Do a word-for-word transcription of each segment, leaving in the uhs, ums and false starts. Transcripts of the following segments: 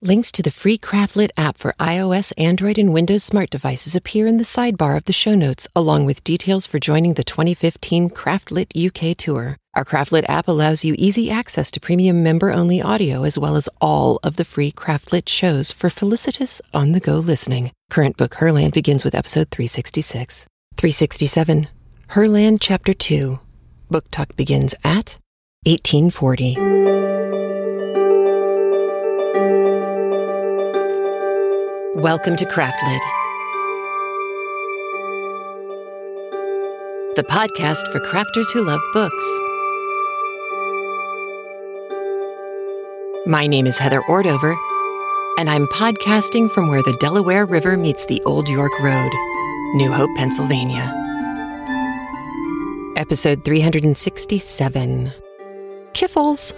Links to the free Craftlit app for iOS, Android, and Windows smart devices appear in the sidebar of the show notes, along with details for joining the twenty fifteen Craftlit U K tour. Our Craftlit app allows you easy access to premium member-only audio, as well as all of the free Craftlit shows for felicitous on-the-go listening. Current book Herland begins with episode three sixty-six. three sixty-seven. Herland Chapter two. Book talk begins at eighteen forty. Welcome to Craftlit, the podcast for crafters who love books. My name is Heather Ordover, and I'm podcasting from where the Delaware River meets the Old York Road, New Hope, Pennsylvania. Episode three sixty-seven, Kiffles.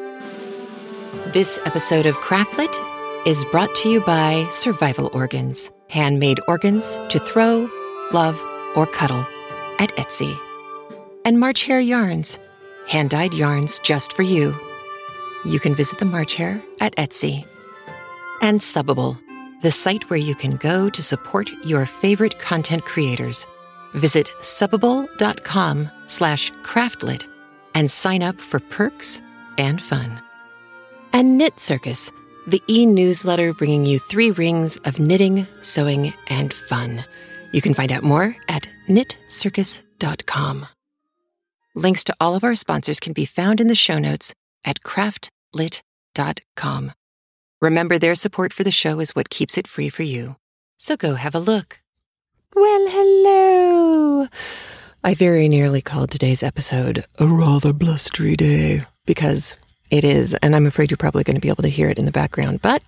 This episode of Craftlit is brought to you by Survival Organs, handmade organs to throw, love, or cuddle at Etsy. And March Hare Yarns, hand-dyed yarns just for you. You can visit the March Hare at Etsy. And Subbable, the site where you can go to support your favorite content creators. Visit subbable.com slash craftlit and sign up for perks and fun. And Knit Circus, the e-newsletter bringing you three rings of knitting, sewing, and fun. You can find out more at knit circus dot com. Links to all of our sponsors can be found in the show notes at craftlit dot com. Remember, their support for the show is what keeps it free for you. So go have a look. Well, hello. I very nearly called today's episode a rather blustery day, because it is, and I'm afraid you're probably going to be able to hear it in the background, but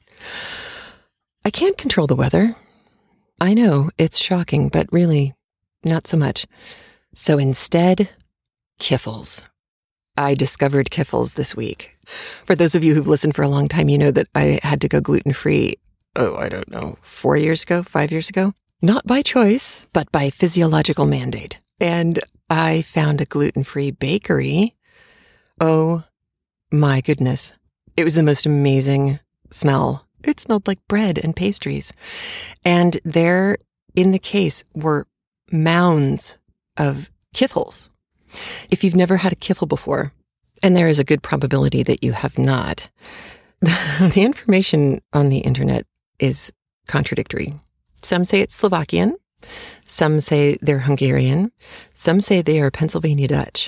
I can't control the weather. I know, it's shocking, but really, not so much. So instead, Kiffles. I discovered Kiffles this week. For those of you who've listened for a long time, you know that I had to go gluten-free, oh, I don't know, four years ago, five years ago? Not by choice, but by physiological mandate. And I found a gluten-free bakery. Oh, my goodness. It was the most amazing smell. It smelled like bread and pastries. And there in the case were mounds of Kiffles. If you've never had a Kiffle before, and there is a good probability that you have not, the information on the internet is contradictory. Some say it's Slovakian. Some say they're Hungarian. Some say they are Pennsylvania Dutch.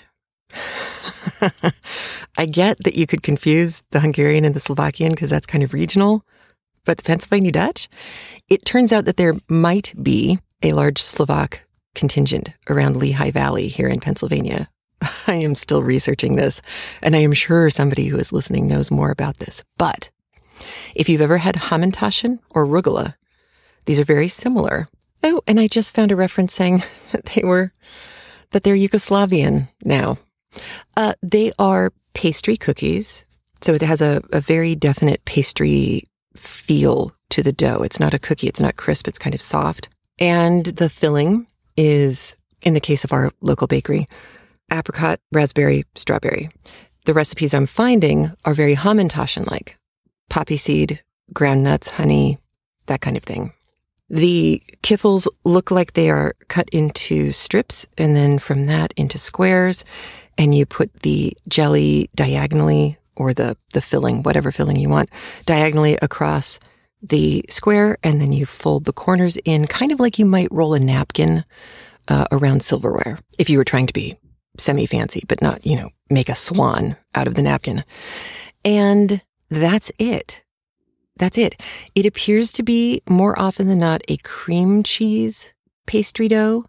I get that you could confuse the Hungarian and the Slovakian because that's kind of regional, but the Pennsylvania Dutch, it turns out that there might be a large Slovak contingent around Lehigh Valley here in Pennsylvania. I am still researching this, and I am sure somebody who is listening knows more about this. But if you've ever had Hamantaschen or Rugula, these are very similar. Oh, and I just found a reference saying that they were, that they're Yugoslavian now. Uh, they are pastry cookies, so it has a, a very definite pastry feel to the dough. It's not a cookie, it's not crisp, it's kind of soft. And the filling is, in the case of our local bakery, apricot, raspberry, strawberry. The recipes I'm finding are very Hamantaschen-like. Poppy seed, ground nuts, honey, that kind of thing. The Kiffles look like they are cut into strips, and then from that into squares, and you put the jelly diagonally, or the, the filling, whatever filling you want, diagonally across the square, and then you fold the corners in, kind of like you might roll a napkin uh, around silverware, if you were trying to be semi-fancy, but not, you know, make a swan out of the napkin. And that's it. That's it. It appears to be, more often than not, a cream cheese pastry dough.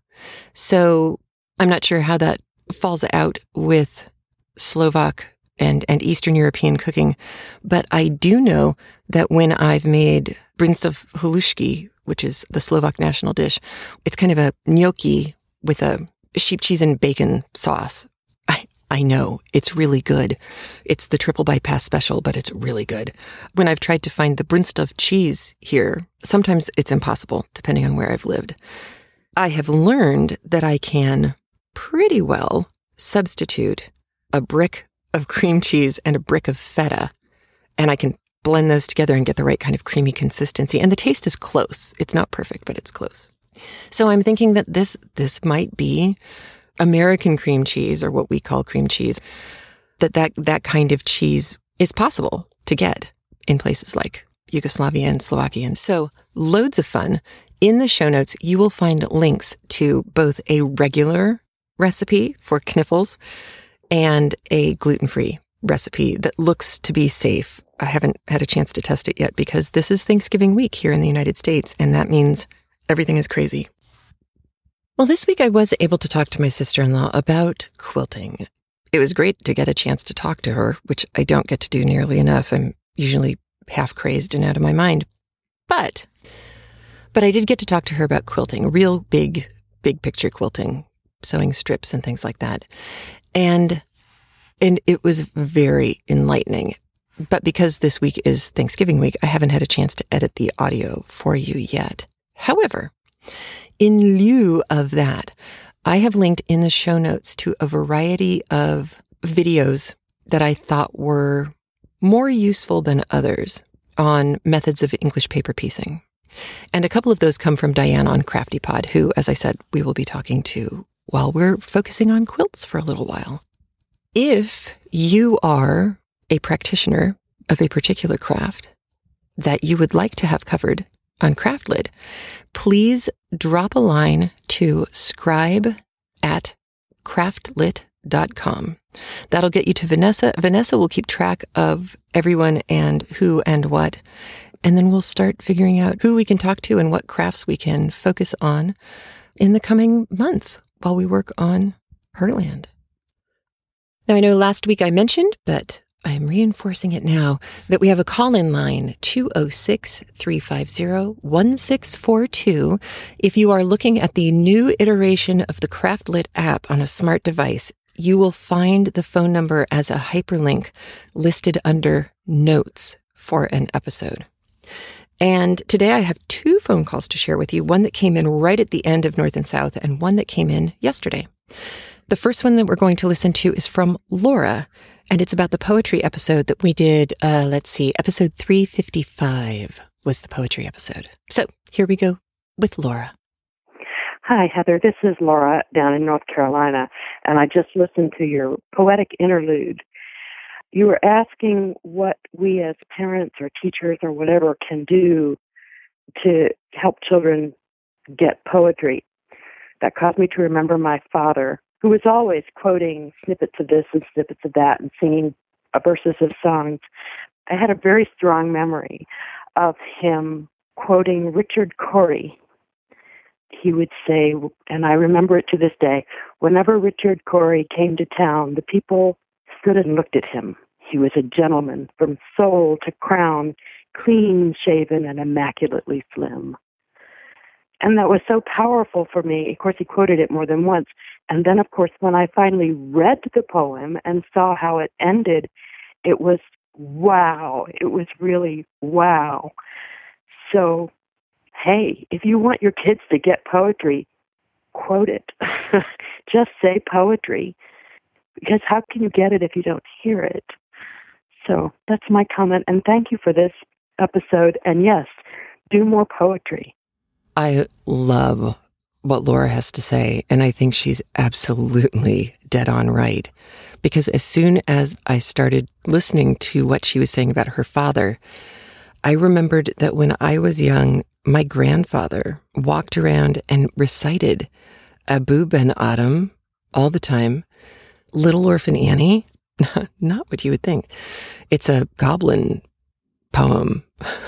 So I'm not sure how that falls out with Slovak and, and Eastern European cooking, but I do know that when I've made bryndzov halušky, which is the Slovak national dish, it's kind of a gnocchi with a sheep cheese and bacon sauce. I, I know, it's really good. It's the triple bypass special, but it's really good. When I've tried to find the bryndzov cheese here, sometimes it's impossible, depending on where I've lived. I have learned that I can pretty well substitute a brick of cream cheese and a brick of feta, and I can blend those together and get the right kind of creamy consistency. And the taste is close. It's not perfect, but it's close. So I'm thinking that this this might be American cream cheese, or what we call cream cheese, that that, that kind of cheese is possible to get in places like Yugoslavia and Slovakia. And so loads of fun. In the show notes, you will find links to both a regular recipe for kniffles and a gluten-free recipe that looks to be safe. I haven't had a chance to test it yet because this is Thanksgiving week here in the United States, and that means everything is crazy. Well, this week I was able to talk to my sister-in-law about quilting. It was great to get a chance to talk to her, which I don't get to do nearly enough. I'm usually half crazed and out of my mind. But, but I did get to talk to her about quilting, real big, big picture quilting, sewing strips and things like that. And, and it was very enlightening. But because this week is Thanksgiving week, I haven't had a chance to edit the audio for you yet. However, in lieu of that, I have linked in the show notes to a variety of videos that I thought were more useful than others on methods of English paper piecing. And a couple of those come from Diane on CraftyPod, who, as I said, we will be talking to while we're focusing on quilts for a little while. If you are a practitioner of a particular craft that you would like to have covered on Craftlit, please drop a line to scribe at craftlit dot com. That'll get you to Vanessa. Vanessa will keep track of everyone and who and what, and then we'll start figuring out who we can talk to and what crafts we can focus on in the coming months while we work on Herland. Now, I know last week I mentioned, but I am reinforcing it now, that we have a call-in line, two oh six, three five zero, one six four two. If you are looking at the new iteration of the Craftlit app on a smart device, you will find the phone number as a hyperlink listed under notes for an episode. And today I have two phone calls to share with you, one that came in right at the end of North and South and one that came in yesterday. The first one that we're going to listen to is from Laura, and it's about the poetry episode that we did, uh, let's see, episode three fifty-five was the poetry episode. So here we go with Laura. Hi, Heather. This is Laura down in North Carolina, and I just listened to your poetic interlude. You were asking what we as parents or teachers or whatever can do to help children get poetry. That caused me to remember my father, who was always quoting snippets of this and snippets of that and singing verses of songs. I had a very strong memory of him quoting Richard Cory. He would say, and I remember it to this day, whenever Richard Cory came to town, the people stood and looked at him. He was a gentleman from soul to crown, clean-shaven and immaculately slim. And that was so powerful for me. Of course, he quoted it more than once. And then, of course, when I finally read the poem and saw how it ended, it was wow. It was really wow. So, hey, if you want your kids to get poetry, quote it. Just say poetry. Because how can you get it if you don't hear it? So that's my comment. And thank you for this episode. And yes, do more poetry. I love what Laura has to say, and I think she's absolutely dead on right. Because as soon as I started listening to what she was saying about her father, I remembered that when I was young, my grandfather walked around and recited Abu Ben Adam all the time. Little Orphan Annie, not what you would think. It's a goblin poem.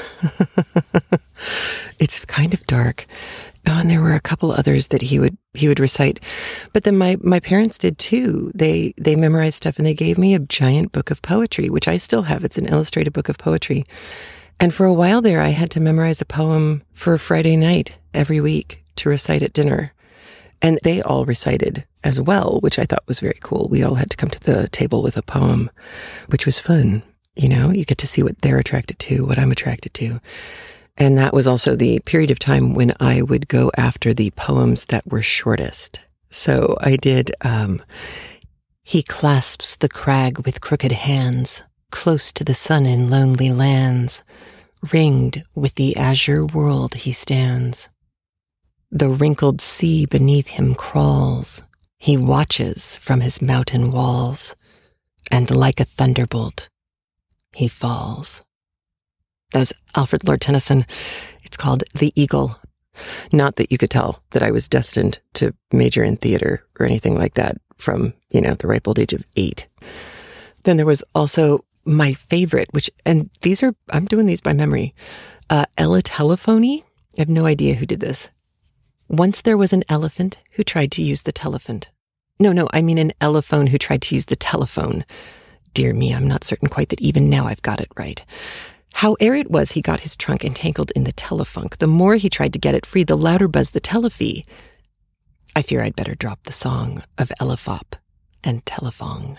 It's kind of dark. Oh, and there were a couple others that he would he would recite. But then my, my parents did too. They they memorized stuff and they gave me a giant book of poetry, which I still have. It's an illustrated book of poetry. And for a while there, I had to memorize a poem for a Friday night every week to recite at dinner. And they all recited as well, which I thought was very cool. We all had to come to the table with a poem, which was fun. You know, you get to see what they're attracted to, what I'm attracted to. And that was also the period of time when I would go after the poems that were shortest. So I did, um, he clasps the crag with crooked hands, close to the sun in lonely lands, ringed with the azure world he stands. The wrinkled sea beneath him crawls, he watches from his mountain walls, and like a thunderbolt, he falls. That was Alfred Lord Tennyson. It's called The Eagle. Not that you could tell that I was destined to major in theater or anything like that from, you know, the ripe old age of eight. Then there was also my favorite, which, and these are, I'm doing these by memory, uh, Ella Telephony. I have no idea who did this. Once there was an elephant who tried to use the telephone. No, no, I mean an elephone who tried to use the telephone. Dear me, I'm not certain quite that even now I've got it right. Howe'er it was, he got his trunk entangled in the telefunk. The more he tried to get it free, the louder buzzed the telefee. I fear I'd better drop the song of Elephop and Telephong.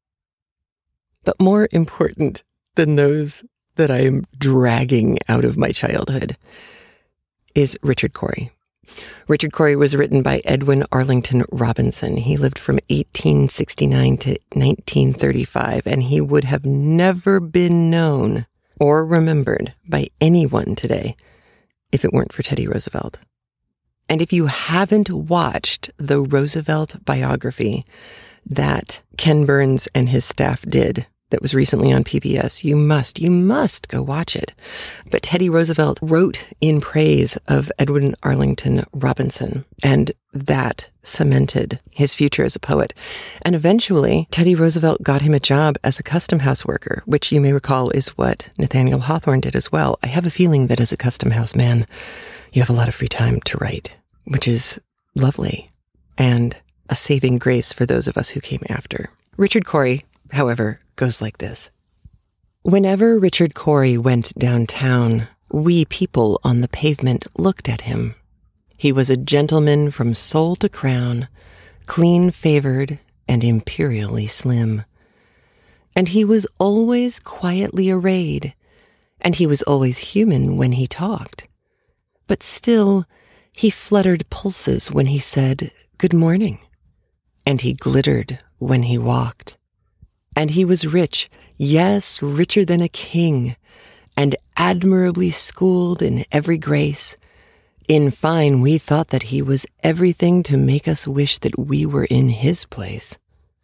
But more important than those that I am dragging out of my childhood is Richard Cory. Richard Cory was written by Edwin Arlington Robinson. He lived from eighteen sixty-nine to nineteen thirty-five, and he would have never been known or remembered by anyone today if it weren't for Teddy Roosevelt. And if you haven't watched the Roosevelt biography that Ken Burns and his staff did, that was recently on P B S, you must, you must go watch it. But Teddy Roosevelt wrote in praise of Edwin Arlington Robinson, and that cemented his future as a poet. And eventually, Teddy Roosevelt got him a job as a custom house worker, which you may recall is what Nathaniel Hawthorne did as well. I have a feeling that as a custom house man, you have a lot of free time to write, which is lovely and a saving grace for those of us who came after. Richard Cory, however, goes like this. Whenever Richard Cory went downtown, we people on the pavement looked at him. He was a gentleman from sole to crown, clean-favored and imperially slim. And he was always quietly arrayed, and he was always human when he talked. But still, he fluttered pulses when he said, "Good morning," and he glittered when he walked. And he was rich, yes, richer than a king, and admirably schooled in every grace. In fine, we thought that he was everything to make us wish that we were in his place.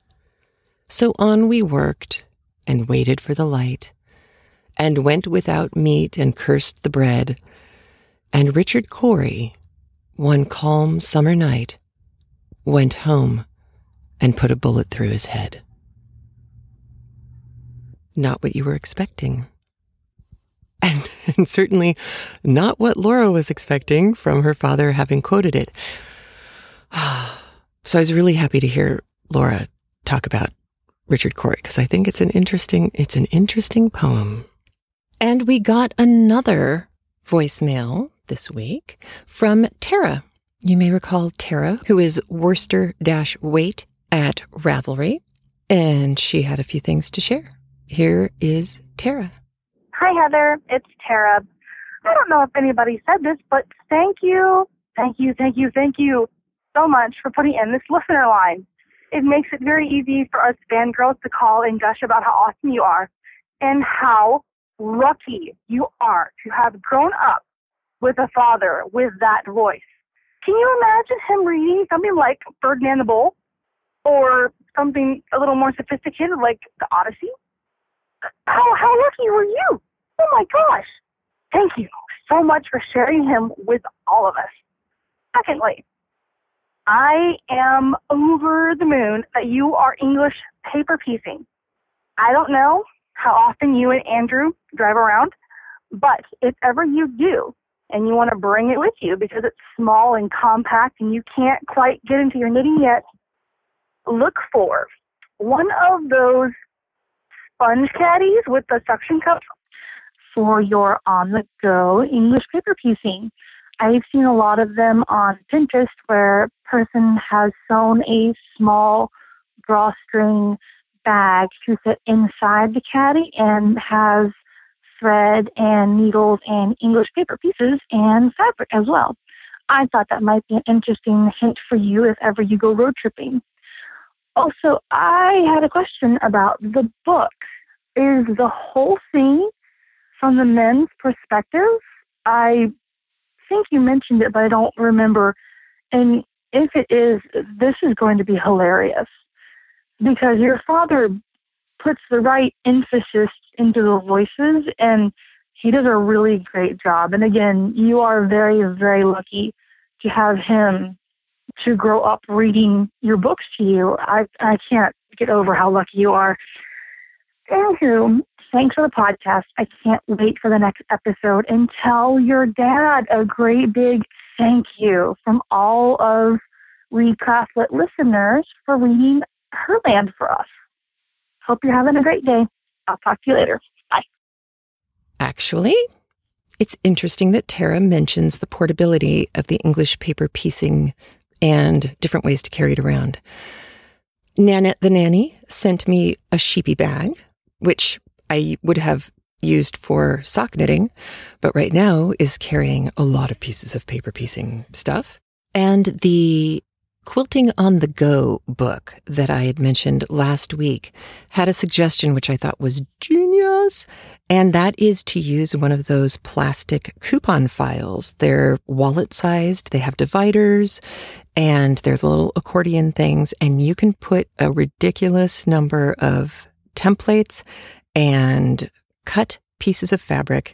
So on we worked, and waited for the light, and went without meat and cursed the bread. And Richard Cory, one calm summer night, went home and put a bullet through his head. Not what you were expecting. And, and certainly not what Laura was expecting from her father having quoted it. So I was really happy to hear Laura talk about Richard Cory, because I think it's an interesting, it's an interesting poem. And we got another voicemail this week from Tara. You may recall Tara, who is Worcester-Waite at Ravelry, and she had a few things to share. Here is Tara. Hi, Heather. It's Tara. I don't know if anybody said this, but thank you, thank you, thank you, thank you so much for putting in this listener line. It makes it very easy for us fangirls to call and gush about how awesome you are and how lucky you are to have grown up with a father with that voice. Can you imagine him reading something like Ferdinand the Bull or something a little more sophisticated like the Odyssey? How how lucky were you? Oh my gosh. Thank you so much for sharing him with all of us. Secondly, I am over the moon that you are English paper piecing. I don't know how often you and Andrew drive around, but if ever you do, and you want to bring it with you because it's small and compact and you can't quite get into your knitting yet, look for one of those sponge caddies with the suction cup for your on-the-go English paper piecing. I've seen a lot of them on Pinterest where a person has sewn a small drawstring bag to fit inside the caddy and has thread and needles and English paper pieces and fabric as well. I thought that might be an interesting hint for you if ever you go road tripping. Also, I had a question about the book. is the whole thing from the men's perspective? I think you mentioned it, but I don't remember. And if it is, this is going to be hilarious because your father puts the right emphasis into the voices, and he does a really great job. And again, you are very, very lucky to have him to grow up reading your books to you. I I can't get over how lucky you are. Anywho, thanks for the podcast. I can't wait for the next episode. And tell your dad a great big thank you from all of Read Craftlit listeners for reading Herland for us. Hope you're having a great day. I'll talk to you later. Bye. Actually, it's interesting that Tara mentions the portability of the English paper piecing and different ways to carry it around. Nanette the nanny sent me a sheepy bag, which I would have used for sock knitting, but right now is carrying a lot of pieces of paper piecing stuff. And the Quilting on the Go book that I had mentioned last week had a suggestion which I thought was genius, and that is to use one of those plastic coupon files. They're wallet-sized, they have dividers, and they're the little accordion things, and you can put a ridiculous number of templates and cut pieces of fabric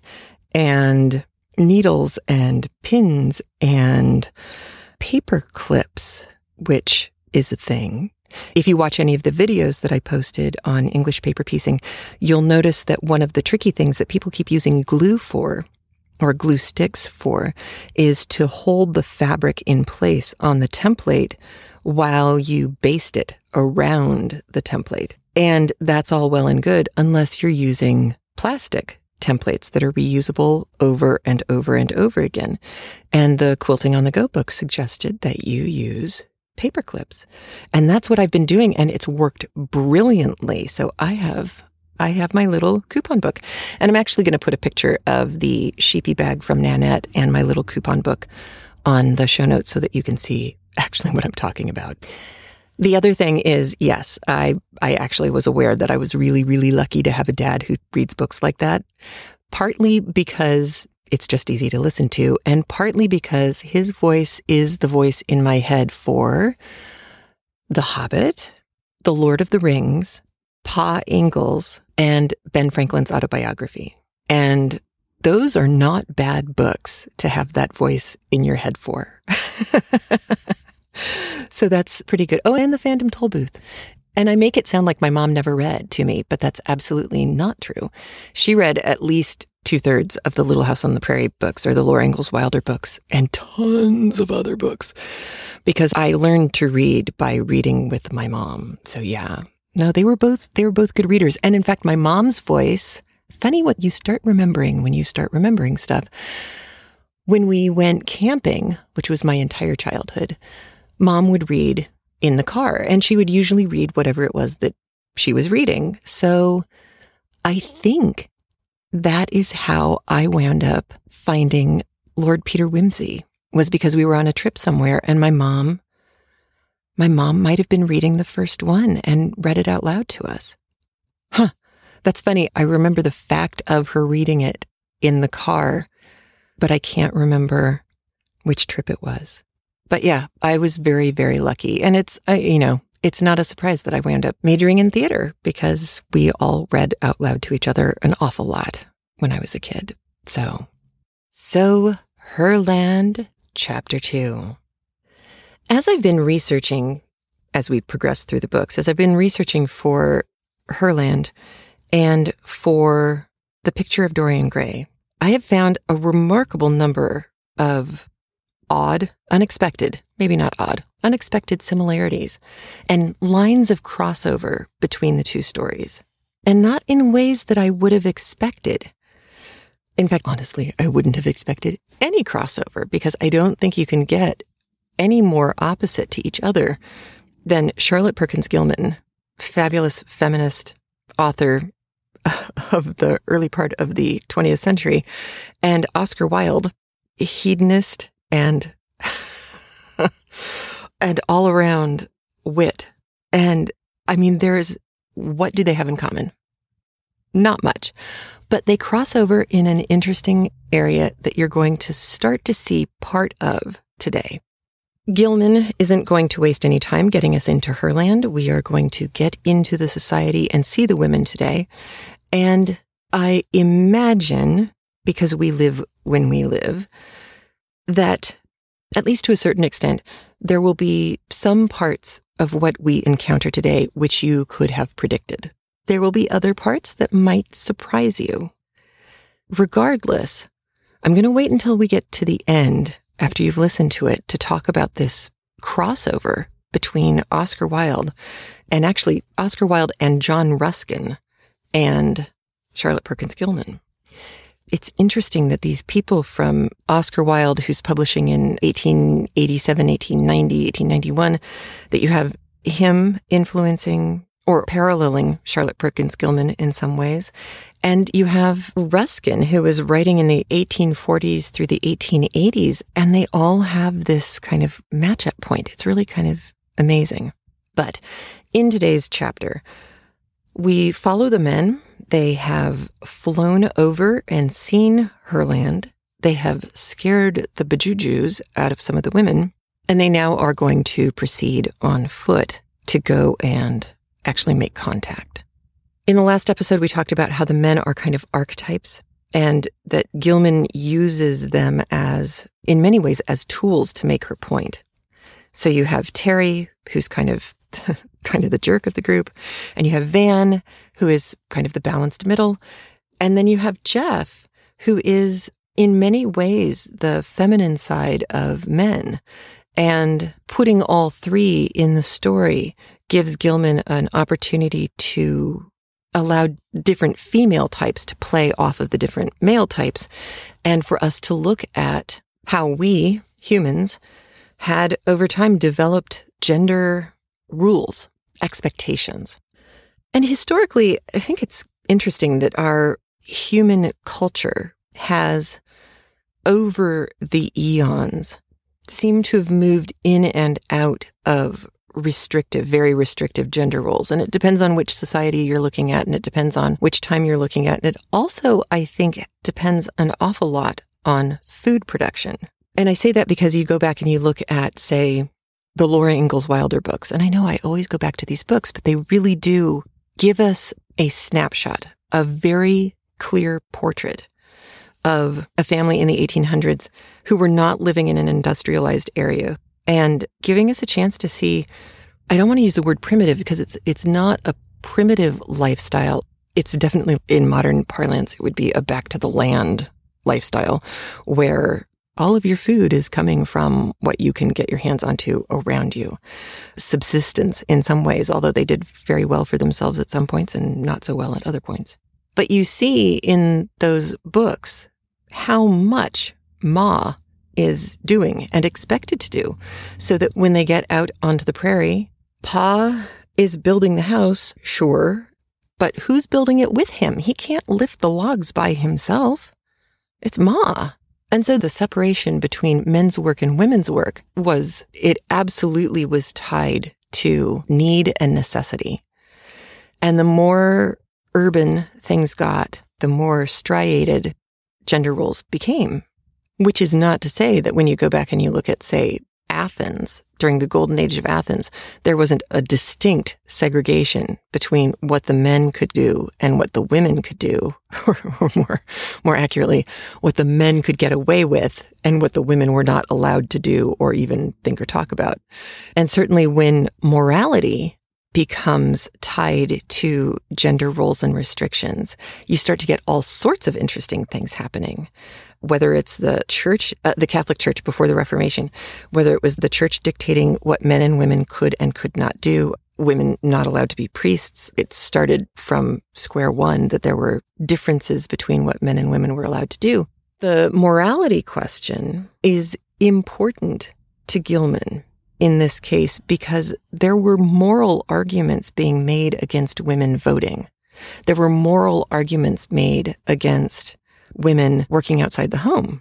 and needles and pins and paper clips, which is a thing. If you watch any of the videos that I posted on English paper piecing, you'll notice that one of the tricky things that people keep using glue for, or glue sticks for, is to hold the fabric in place on the template while you baste it around the template. And that's all well and good unless you're using plastic templates that are reusable over and over and over again. And the Quilting on the Go book suggested that you use paper clips. And that's what I've been doing, and it's worked brilliantly. So I have I have my little coupon book, and I'm actually going to put a picture of the sheepy bag from Nanette and my little coupon book on the show notes so that you can see actually what I'm talking about. The other thing is, yes, I I actually was aware that I was really, really lucky to have a dad who reads books like that, partly because it's just easy to listen to, and partly because his voice is the voice in my head for The Hobbit, The Lord of the Rings, Pa Ingalls, and Ben Franklin's autobiography. And those are not bad books to have that voice in your head for. So that's pretty good. Oh, and the Phantom Tollbooth. And I make it sound like my mom never read to me, but that's absolutely not true. She read at least two-thirds of the Little House on the Prairie books, or the Laura Ingalls Wilder books, and tons of other books, because I learned to read by reading with my mom. So yeah, no, they were both, they were both good readers. And in fact, my mom's voice, funny what you start remembering when you start remembering stuff. When we went camping, which was my entire childhood, Mom would read in the car, and she would usually read whatever it was that she was reading. So I think that is how I wound up finding Lord Peter Wimsey, was because we were on a trip somewhere, and my mom, my mom might have been reading the first one and read it out loud to us. Huh. That's funny. I remember the fact of her reading it in the car, but I can't remember which trip it was. But yeah, I was very, very lucky. And it's, I, you know, it's not a surprise that I wound up majoring in theater because we all read out loud to each other an awful lot when I was a kid. So, so Herland, Chapter two. As I've been researching, as we progress through the books, as I've been researching for Herland and for The Picture of Dorian Gray, I have found a remarkable number of odd, unexpected, maybe not odd, unexpected similarities and lines of crossover between the two stories, and not in ways that I would have expected. In fact, honestly, I wouldn't have expected any crossover because I don't think you can get any more opposite to each other than Charlotte Perkins Gilman, fabulous feminist author of the early part of the twentieth century, and Oscar Wilde, hedonist and and all around wit. And I mean, there's, what do they have in common? not much. But they cross over in an interesting area that you're going to start to see part of today. Gilman isn't going to waste any time getting us into her land. We are going to get into the society and see the women today. And I imagine, because we live when we live, that, at least to a certain extent, there will be some parts of what we encounter today which you could have predicted. There will be other parts that might surprise you. Regardless, I'm going to wait until we get to the end, after you've listened to it, to talk about this crossover between Oscar Wilde and actually Oscar Wilde and John Ruskin and Charlotte Perkins Gilman. It's interesting that these people from Oscar Wilde, who's publishing in eighteen eighty-seven, eighteen ninety, eighteen ninety-one, that you have him influencing or paralleling Charlotte Perkins Gilman in some ways. And you have Ruskin, who was writing in the eighteen forties through the eighteen eighties, and they all have this kind of match-up point. It's really kind of amazing. But in today's chapter, we follow the men. They have flown over and seen her land. They have scared the bejujus out of some of the women, and they now are going to proceed on foot to go and actually make contact. In the last episode, we talked about how the men are kind of archetypes, and that Gilman uses them as, in many ways, as tools to make her point. So you have Terry, who's kind of kind of the jerk of the group, and you have Van, who is kind of the balanced middle, and then you have Jeff, who is in many ways the feminine side of men. And putting all three in the story gives Gilman an opportunity to allow different female types to play off of the different male types, and for us to look at how we, humans, had over time developed gender rules, expectations. And historically, I think it's interesting that our human culture has, over the eons, seemed to have moved in and out of restrictive, very restrictive gender roles. And it depends on which society you're looking at, and it depends on which time you're looking at. And it also, I think, depends an awful lot on food production. And I say that because you go back and you look at, say, the Laura Ingalls Wilder books. And I know I always go back to these books, but they really do give us a snapshot, a very clear portrait of a family in the eighteen hundreds who were not living in an industrialized area, and giving us a chance to see, I don't want to use the word primitive because it's it's not a primitive lifestyle. It's definitely, in modern parlance, it would be a back to the land lifestyle where all of your food is coming from what you can get your hands onto around you. Subsistence in some ways, although they did very well for themselves at some points and not so well at other points. But you see in those books how much Ma is doing and expected to do, so that when they get out onto the prairie, Pa is building the house, sure, but who's building it with him? He can't lift the logs by himself. It's Ma. And so the separation between men's work and women's work was, it absolutely was tied to need and necessity. And the more urban things got, the more striated gender roles became, which is not to say that when you go back and you look at, say, Athens, during the golden age of Athens, there wasn't a distinct segregation between what the men could do and what the women could do, or, or more, more accurately, what the men could get away with and what the women were not allowed to do or even think or talk about. And certainly when morality becomes tied to gender roles and restrictions, you start to get all sorts of interesting things happening. Whether it's the church, uh, the Catholic Church before the Reformation, whether it was the church dictating what men and women could and could not do, women not allowed to be priests. It started from square one that there were differences between what men and women were allowed to do. The morality question is important to Gilman in this case because there were moral arguments being made against women voting. There were moral arguments made against women working outside the home.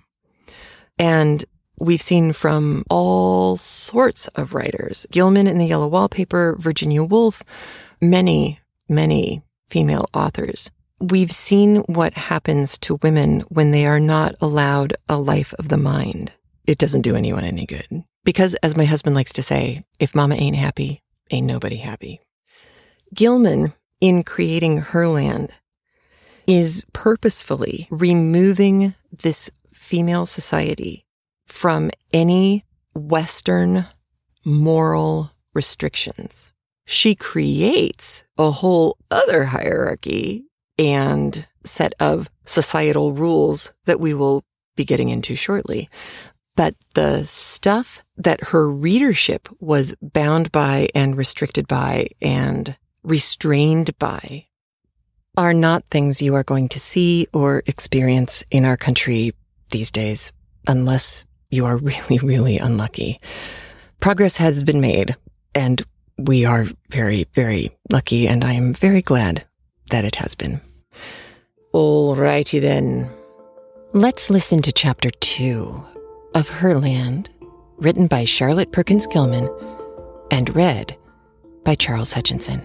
And we've seen from all sorts of writers, Gilman in the Yellow Wallpaper, Virginia Woolf, many, many female authors we've seen what happens to women when they are not allowed a life of the mind. It doesn't do anyone any good. Because, as my husband likes to say, if mama ain't happy, ain't nobody happy. Gilman, in creating Herland, is purposefully removing this female society from any Western moral restrictions. She creates a whole other hierarchy and set of societal rules that we will be getting into shortly. But the stuff that her readership was bound by and restricted by and restrained by are not things you are going to see or experience in our country these days, unless you are really, really unlucky. Progress has been made, and we are very, very lucky, and I am very glad that it has been. All righty then. Let's listen to Chapter two of Herland, written by Charlotte Perkins Gilman and read by Charles Hutchinson.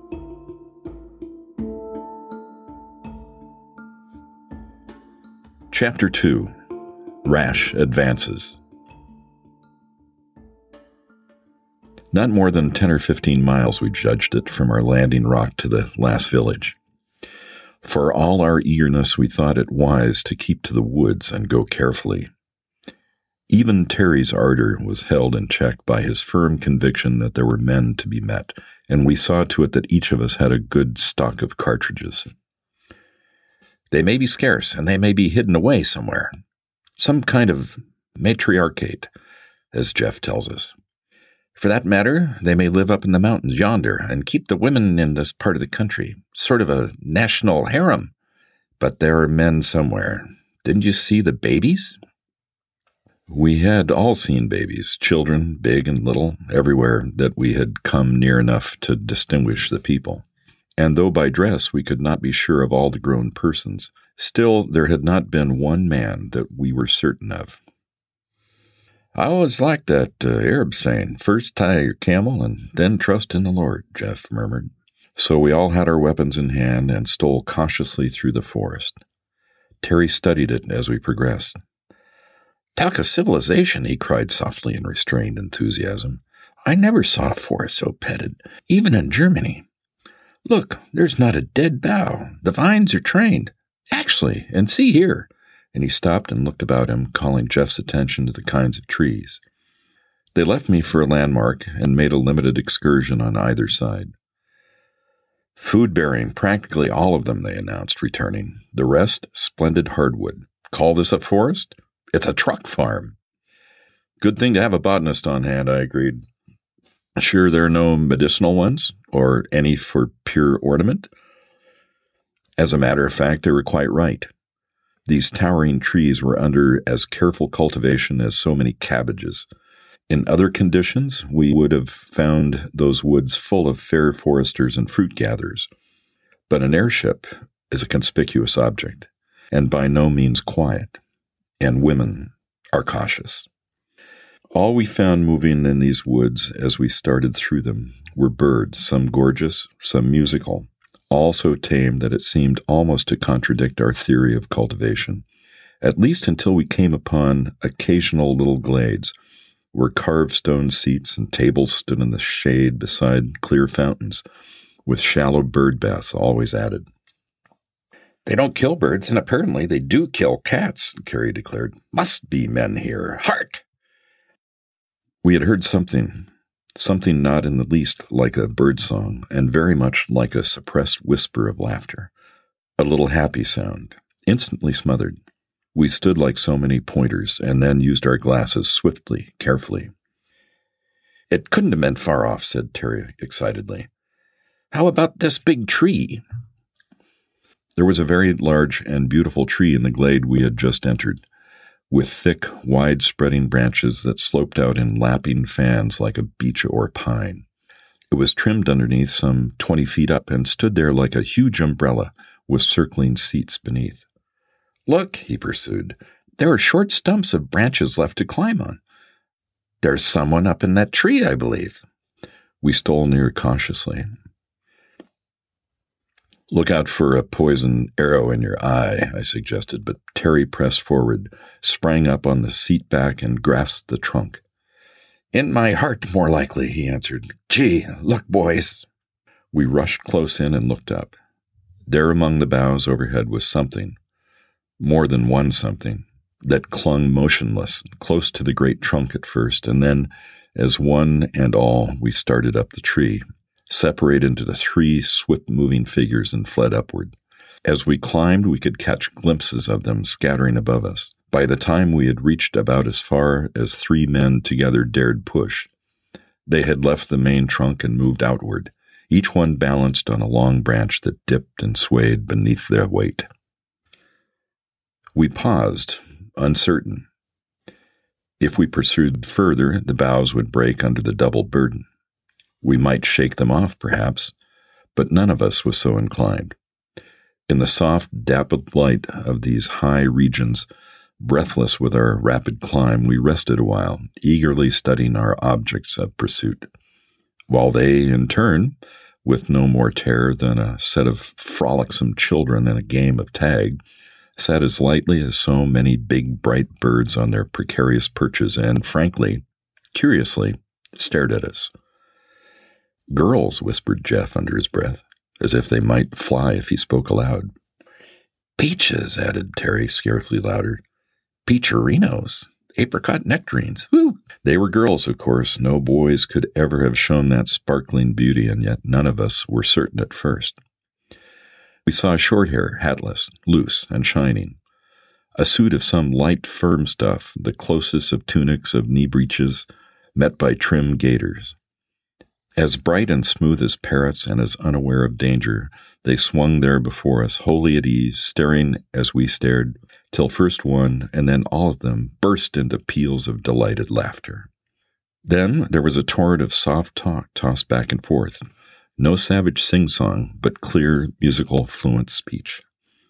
Chapter two. Rash Advances. Not more than ten or fifteen miles, we judged it, from our landing rock to the last village. For all our eagerness, we thought it wise to keep to the woods and go carefully. Even Terry's ardor was held in check by his firm conviction that there were men to be met, and we saw to it that each of us had a good stock of cartridges. They may be scarce, and they may be hidden away somewhere. Some kind of matriarchate, as Jeff tells us. For that matter, they may live up in the mountains yonder and keep the women in this part of the country, sort of a national harem. But there are men somewhere. Didn't you see the babies? We had all seen babies, children, big and little, everywhere that we had come near enough to distinguish the people. And though by dress we could not be sure of all the grown persons, still there had not been one man that we were certain of. I always liked that uh, Arab saying, first tie your camel and then trust in the Lord, Jeff murmured. So we all had our weapons in hand and stole cautiously through the forest. Terry studied it as we progressed. Talk of civilization, he cried softly in restrained enthusiasm. I never saw a forest so petted, even in Germany. Look, there's not a dead bough. The vines are trained. Actually, and see here. And he stopped and looked about him, calling Jeff's attention to the kinds of trees. They left me for a landmark and made a limited excursion on either side. Food-bearing, practically all of them, they announced, returning. The rest, splendid hardwood. Call this a forest? It's a truck farm. Good thing to have a botanist on hand, I agreed. Sure there are no medicinal ones, or any for pure ornament? As a matter of fact, they were quite right. These towering trees were under as careful cultivation as so many cabbages. In other conditions, we would have found those woods full of fair foresters and fruit gatherers. But an airship is a conspicuous object, and by no means quiet, and women are cautious. All we found moving in these woods as we started through them were birds, some gorgeous, some musical, all so tame that it seemed almost to contradict our theory of cultivation, at least until we came upon occasional little glades where carved stone seats and tables stood in the shade beside clear fountains, with shallow bird baths always added. They don't kill birds, and apparently they do kill cats, Carrie declared. Must be men here. Hark! We had heard something, something not in the least like a bird song, and very much like a suppressed whisper of laughter. A little happy sound, instantly smothered. We stood like so many pointers, and then used our glasses swiftly, carefully. It couldn't have been far off, said Terry excitedly. How about this big tree? There was a very large and beautiful tree in the glade we had just entered, with thick, wide-spreading branches that sloped out in lapping fans like a beech or pine. It was trimmed underneath some twenty feet up and stood there like a huge umbrella with circling seats beneath. Look, he pursued, there are short stumps of branches left to climb on. There's someone up in that tree, I believe. We stole near cautiously. Look out for a poison arrow in your eye, I suggested, but Terry pressed forward, sprang up on the seat back, and grasped the trunk. In my heart, more likely, he answered. Gee, look, boys. We rushed close in and looked up. There among the boughs overhead was something, more than one something, that clung motionless, close to the great trunk at first, and then, as one and all, we started up the tree, separated into the three swift-moving figures and fled upward. As we climbed, we could catch glimpses of them scattering above us. By the time we had reached about as far as three men together dared push, they had left the main trunk and moved outward, each one balanced on a long branch that dipped and swayed beneath their weight. We paused, uncertain. If we pursued further, the boughs would break under the double burden. We might shake them off, perhaps, but none of us was so inclined. In the soft, dappled light of these high regions, breathless with our rapid climb, we rested a while, eagerly studying our objects of pursuit, while they, in turn, with no more terror than a set of frolicsome children in a game of tag, sat as lightly as so many big, bright birds on their precarious perches and, frankly, curiously, stared at us. Girls, whispered Jeff under his breath, as if they might fly if he spoke aloud. Peaches, added Terry, scarcely louder. Peacherinos, apricot nectarines. Woo! They were girls, of course. No boys could ever have shown that sparkling beauty, and yet none of us were certain at first. We saw short hair, hatless, loose, and shining. A suit of some light, firm stuff, the closest of tunics of knee breeches, met by trim gaiters. As bright and smooth as parrots and as unaware of danger, they swung there before us, wholly at ease, staring as we stared, till first one and then all of them burst into peals of delighted laughter. Then there was a torrent of soft talk tossed back and forth, no savage sing-song, but clear, musical, fluent speech.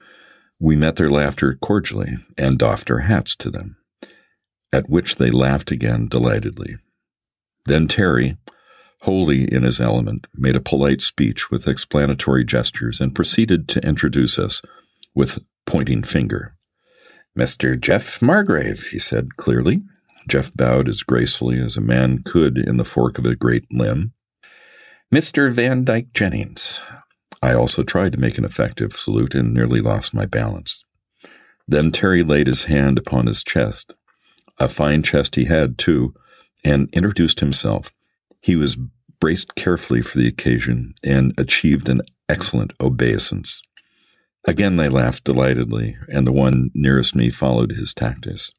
We met their laughter cordially and doffed our hats to them, at which they laughed again delightedly. Then Terry, wholly in his element, made a polite speech with explanatory gestures and proceeded to introduce us with pointing finger. Mister Jeff Margrave, he said clearly. Jeff bowed as gracefully as a man could in the fork of a great limb. Mister Van Dyke Jennings. I also tried to make an effective salute and nearly lost my balance. Then Terry laid his hand upon his chest. A fine chest he had, too, and introduced himself. He was braced carefully for the occasion and achieved an excellent obeisance. Again they laughed delightedly, and the one nearest me followed his tactics.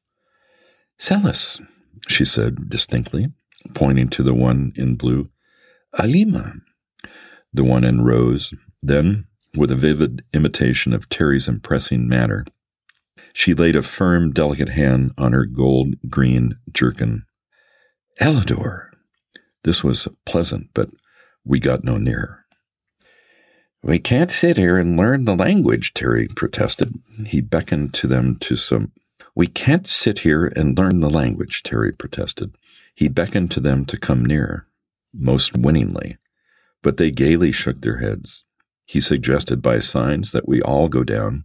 Celis, she said distinctly, pointing to the one in blue. Alima, the one in rose. Then, with a vivid imitation of Terry's impressing manner, she laid a firm, delicate hand on her gold-green jerkin. Elidor. This was pleasant, but we got no nearer. We can't sit here and learn the language, Terry protested. He beckoned to them to some... We can't sit here and learn the language, Terry protested. He beckoned to them to come nearer, most winningly, but they gaily shook their heads. He suggested by signs that we all go down.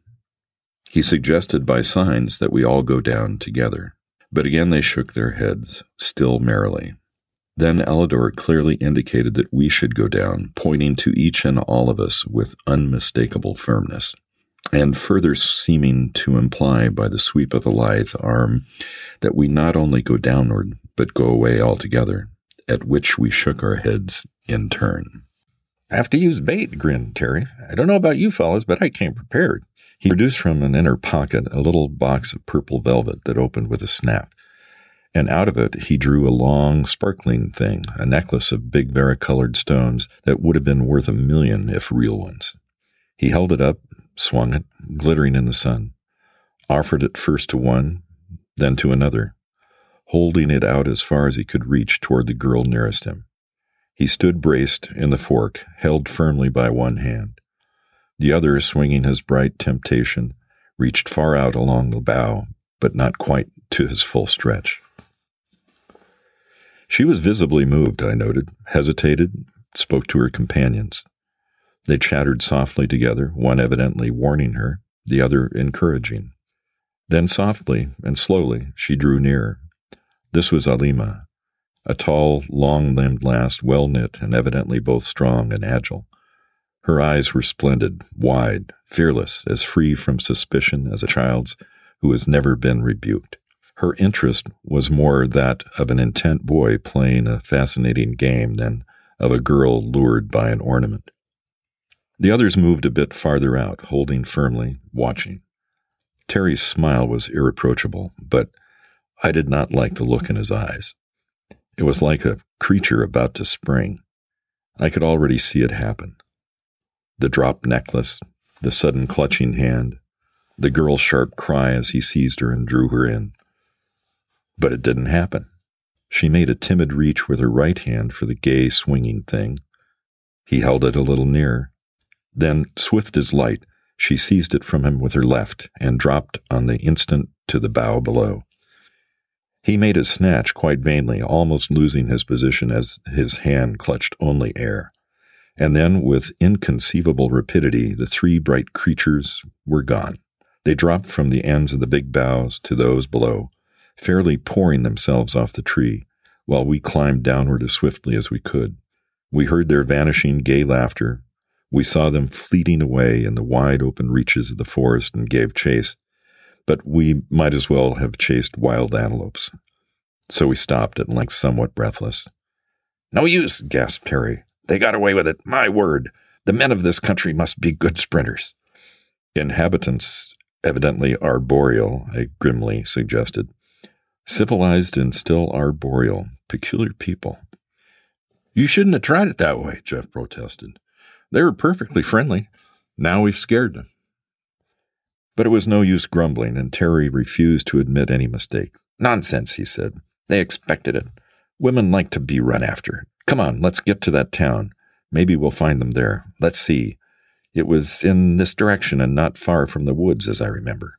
He suggested by signs that we all go down together, but again they shook their heads, still merrily. Then Elidor clearly indicated that we should go down, pointing to each and all of us with unmistakable firmness, and further seeming to imply by the sweep of the lithe arm that we not only go downward, but go away altogether, at which we shook our heads in turn. Have to use bait, grinned Terry. I don't know about you fellas, but I came prepared. He produced from an inner pocket a little box of purple velvet that opened with a snap. And out of it he drew a long, sparkling thing, a necklace of big varicolored stones that would have been worth a million if real ones. He held it up, swung it, glittering in the sun, offered it first to one, then to another, holding it out as far as he could reach toward the girl nearest him. He stood braced in the fork, held firmly by one hand. The other, swinging his bright temptation, reached far out along the bough, but not quite to his full stretch. She was visibly moved, I noted, hesitated, spoke to her companions. They chattered softly together, one evidently warning her, the other encouraging. Then softly and slowly she drew nearer. This was Alima, a tall, long-limbed lass, well-knit and evidently both strong and agile. Her eyes were splendid, wide, fearless, as free from suspicion as a child's who has never been rebuked. Her interest was more that of an intent boy playing a fascinating game than of a girl lured by an ornament. The others moved a bit farther out, holding firmly, watching. Terry's smile was irreproachable, but I did not like the look in his eyes. It was like a creature about to spring. I could already see it happen. The dropped necklace, the sudden clutching hand, the girl's sharp cry as he seized her and drew her in. But it didn't happen. She made a timid reach with her right hand for the gay, swinging thing. He held it a little nearer. Then, swift as light, she seized it from him with her left and dropped on the instant to the bough below. He made a snatch quite vainly, almost losing his position as his hand clutched only air. And then, with inconceivable rapidity, the three bright creatures were gone. They dropped from the ends of the big boughs to those below, fairly pouring themselves off the tree, while we climbed downward as swiftly as we could. We heard their vanishing gay laughter. We saw them fleeting away in the wide open reaches of the forest and gave chase, but we might as well have chased wild antelopes. So we stopped at length, somewhat breathless. "No use," gasped Terry. "They got away with it. My word, the men of this country must be good sprinters." "Inhabitants, evidently arboreal," I grimly suggested. "Civilized and still arboreal. Peculiar people." "You shouldn't have tried it that way," Jeff protested. "They were perfectly friendly. Now we've scared them." But it was no use grumbling, and Terry refused to admit any mistake. "Nonsense," he said. "They expected it. Women like to be run after. Come on, let's get to that town. Maybe we'll find them there. Let's see. It was in this direction and not far from the woods, as I remember."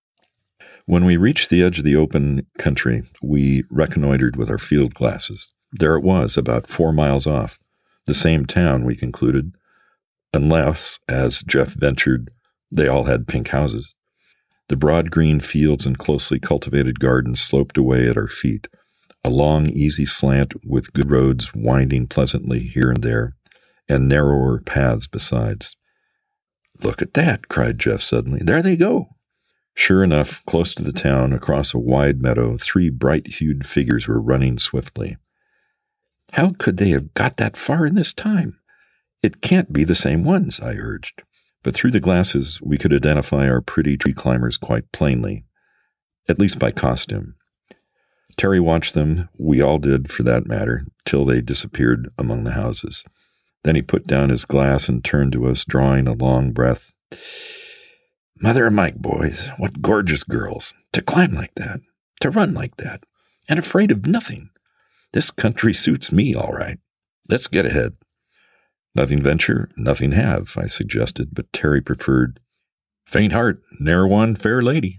When we reached the edge of the open country, we reconnoitered with our field glasses. There it was, about four miles off. The same town, we concluded, unless, as Jeff ventured, they all had pink houses. The broad green fields and closely cultivated gardens sloped away at our feet, a long, easy slant with good roads winding pleasantly here and there, and narrower paths besides. "Look at that," cried Jeff suddenly. "There they go." Sure enough, close to the town, across a wide meadow, three bright-hued figures were running swiftly. "How could they have got that far in this time? It can't be the same ones," I urged. But through the glasses we could identify our pretty tree climbers quite plainly, at least by costume. Terry watched them, we all did for that matter, till they disappeared among the houses. Then he put down his glass and turned to us, drawing a long breath. "Mother of Mike, boys, what gorgeous girls, to climb like that, to run like that, and afraid of nothing. This country suits me all right. Let's get ahead." "Nothing venture, nothing have," I suggested, but Terry preferred, "Faint heart, ne'er won fair lady."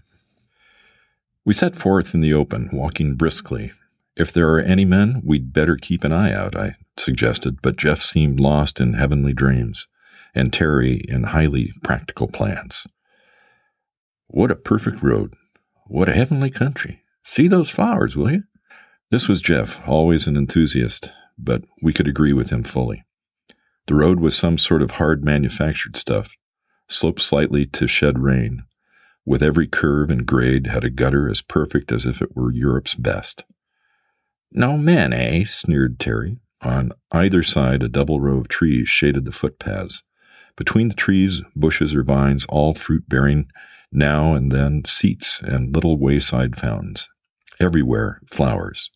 We set forth in the open, walking briskly. "If there are any men, we'd better keep an eye out," I suggested, but Jeff seemed lost in heavenly dreams, and Terry in highly practical plans. "What a perfect road. What a heavenly country. See those flowers, will you?" This was Jeff, always an enthusiast, but we could agree with him fully. The road was some sort of hard manufactured stuff, sloped slightly to shed rain, with every curve and grade had a gutter as perfect as if it were Europe's best. "No men, eh?" sneered Terry. On either side, a double row of trees shaded the footpaths. Between the trees, bushes or vines, all fruit-bearing, now and then seats and little wayside fountains. Everywhere, flowers.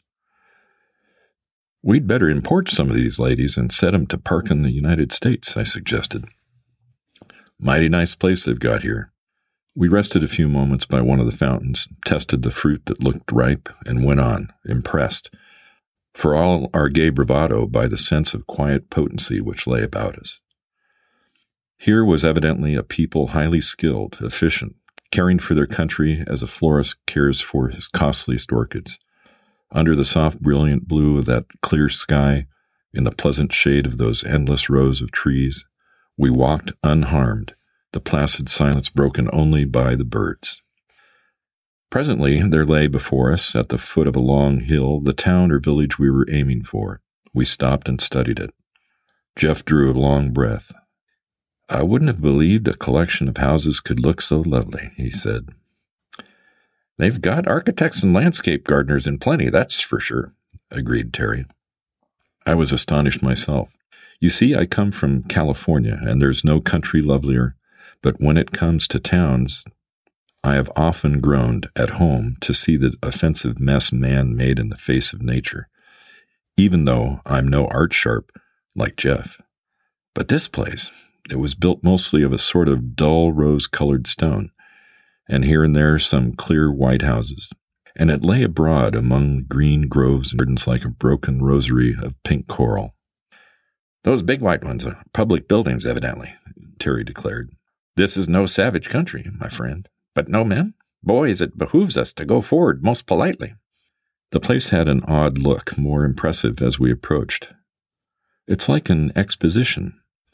"We'd better import some of these ladies and set 'em to park in the United States," I suggested. "Mighty nice place they've got here." We rested a few moments by one of the fountains, tested the fruit that looked ripe, and went on, impressed, for all our gay bravado, by the sense of quiet potency which lay about us. Here was evidently a people highly skilled, efficient, caring for their country as a florist cares for his costliest orchids. Under the soft, brilliant blue of that clear sky, in the pleasant shade of those endless rows of trees, We walked unharmed, the placid silence broken only by the birds. Presently, there lay before us, at the foot of a long hill, the town or village we were aiming for. We stopped and studied it. Jeff drew a long breath. "I wouldn't have believed a collection of houses could look so lovely," he said. "They've got architects and landscape gardeners in plenty, that's for sure," agreed Terry. I was astonished myself. You see, I come from California, and there's no country lovelier, but when it comes to towns, I have often groaned at home to see the offensive mess man made in the face of nature, even though I'm no art sharp like Jeff. But this place, it was built mostly of a sort of dull rose-colored stone, and here and there some clear white houses, and it lay abroad among green groves and gardens like a broken rosary of pink coral. "Those big white ones are public buildings, evidently," Terry declared. "This is no savage country, my friend. But no men? Boys, it behooves us to go forward most politely." The place had an odd look, more impressive as we approached. "It's like an exposition.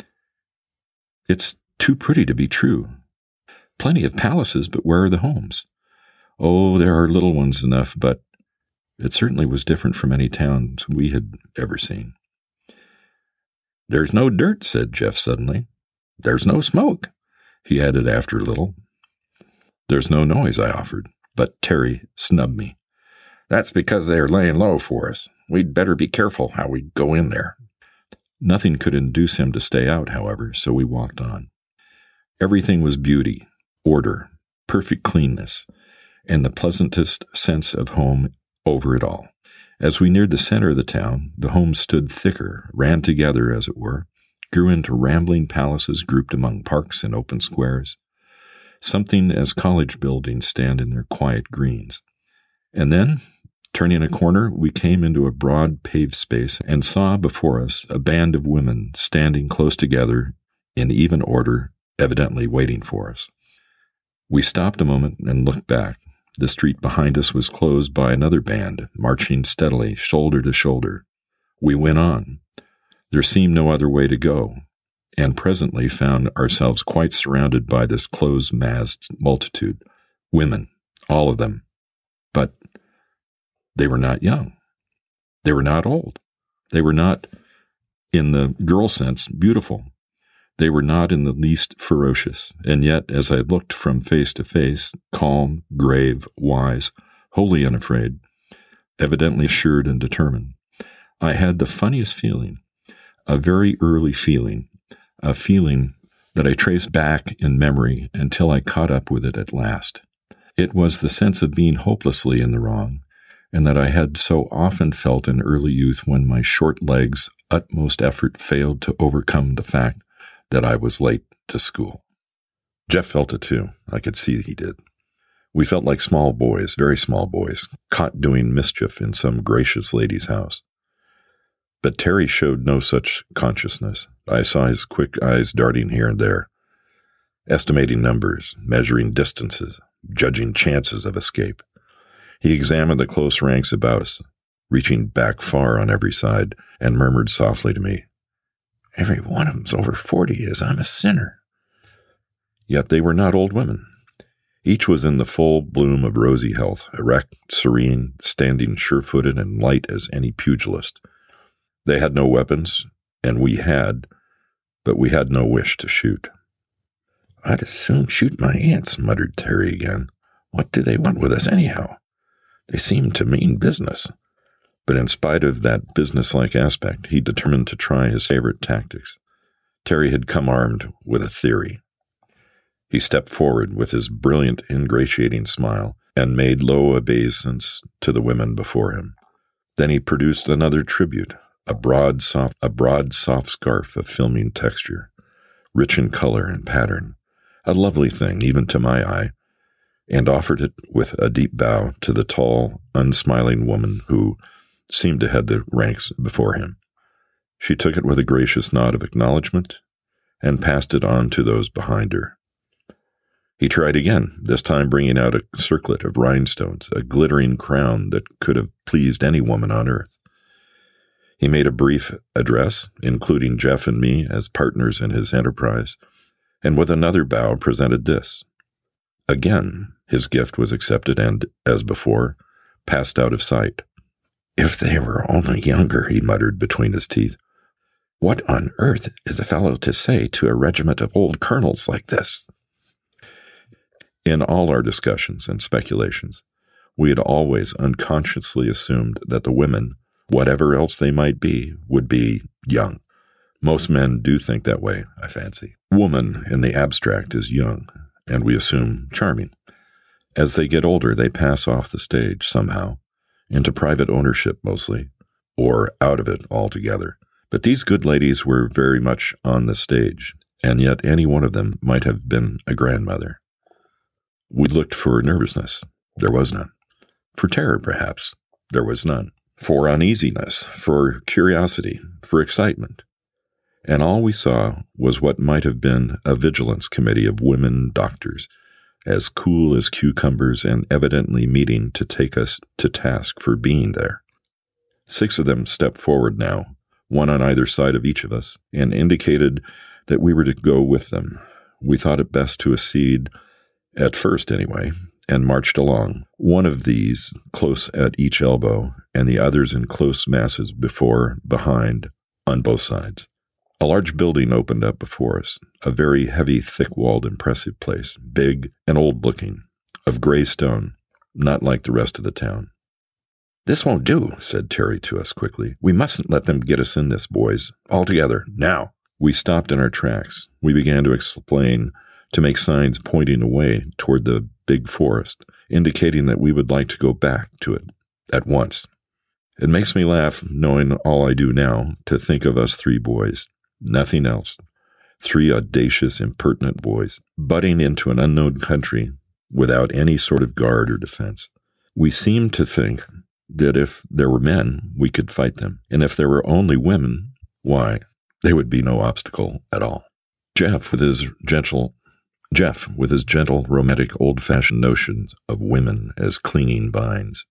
It's too pretty to be true. Plenty of palaces, but where are the homes? Oh, there are little ones enough, but it certainly was different from any towns we had ever seen." "There's no dirt," said Jeff suddenly. "There's no smoke," he added after a little. "There's no noise," I offered, but Terry snubbed me. "That's because they are laying low for us. We'd better be careful how we go in there." Nothing could induce him to stay out, however, so we walked on. Everything was beauty, order, perfect cleanness, and the pleasantest sense of home over it all. As we neared the center of the town, the homes stood thicker, ran together, as it were, grew into rambling palaces grouped among parks and open squares, something as college buildings stand in their quiet greens. And then, turning a corner, we came into a broad paved space and saw before us a band of women standing close together in even order, evidently waiting for us. We stopped a moment and looked back. The street behind us was closed by another band, marching steadily, shoulder to shoulder. We went on. There seemed no other way to go, and presently found ourselves quite surrounded by this close-massed multitude. Women, all of them. But they were not young. They were not old. They were not, in the girl sense, beautiful. They were not in the least ferocious, and yet, as I looked from face to face, calm, grave, wise, wholly unafraid, evidently assured and determined, I had the funniest feeling, a very early feeling, a feeling that I traced back in memory until I caught up with it at last. It was the sense of being hopelessly in the wrong, and that I had so often felt in early youth when my short legs' utmost effort failed to overcome the fact that I was late to school. Jeff felt it too. I could see he did. We felt like small boys, very small boys, caught doing mischief in some gracious lady's house. But Terry showed no such consciousness. I saw his quick eyes darting here and there, estimating numbers, measuring distances, judging chances of escape. He examined the close ranks about us, reaching back far on every side, and murmured softly to me, "Every one of them's over forty, as I'm a sinner." Yet they were not old women. Each was in the full bloom of rosy health, erect, serene, standing sure-footed and light as any pugilist. They had no weapons, and we had, but we had no wish to shoot. "I'd as soon shoot my aunts," muttered Terry again. "What do they want with us anyhow? They seem to mean business." But in spite of that businesslike aspect, he determined to try his favorite tactics. Terry had come armed with a theory. He stepped forward with his brilliant, ingratiating smile and made low obeisance to the women before him. Then he produced another tribute, a broad, soft, a broad, soft scarf of filming texture, rich in color and pattern, a lovely thing even to my eye, and offered it with a deep bow to the tall, unsmiling woman who seemed to head the ranks before him. She took it with a gracious nod of acknowledgement and passed it on to those behind her. He tried again, this time bringing out a circlet of rhinestones, a glittering crown that could have pleased any woman on earth. He made a brief address, including Jeff and me as partners in his enterprise, and with another bow presented this. Again, his gift was accepted and, as before, passed out of sight. If they were only younger, he muttered between his teeth. What on earth is a fellow to say to a regiment of old colonels like this? In all our discussions and speculations, we had always unconsciously assumed that the women, whatever else they might be, would be young. Most men do think that way, I fancy. Woman, in the abstract, is young, and we assume charming. As they get older, they pass off the stage somehow, into private ownership mostly, or out of it altogether. But these good ladies were very much on the stage, and yet any one of them might have been a grandmother. We looked for nervousness. There was none. For terror, perhaps. There was none. For uneasiness, for curiosity, for excitement. And all we saw was what might have been a vigilance committee of women doctors, as cool as cucumbers and evidently meeting to take us to task for being there. Six of them stepped forward now, one on either side of each of us, and indicated that we were to go with them. We thought it best to accede, at first anyway, and marched along, one of these close at each elbow, and the others in close masses before, behind, on both sides. A large building opened up before us, a very heavy, thick-walled, impressive place, big and old-looking, of gray stone, not like the rest of the town. This won't do, said Terry to us quickly. We mustn't let them get us in this, boys. All together, now. We stopped in our tracks. We began to explain, to make signs pointing away toward the big forest, indicating that we would like to go back to it at once. It makes me laugh, knowing all I do now, to think of us three boys. Nothing else. Three audacious, impertinent boys, butting into an unknown country without any sort of guard or defense. We seemed to think that if there were men, we could fight them, and if there were only women, why, there would be no obstacle at all. Jeff, with his gentle, Jeff, with his gentle, romantic, old-fashioned notions of women as clinging vines.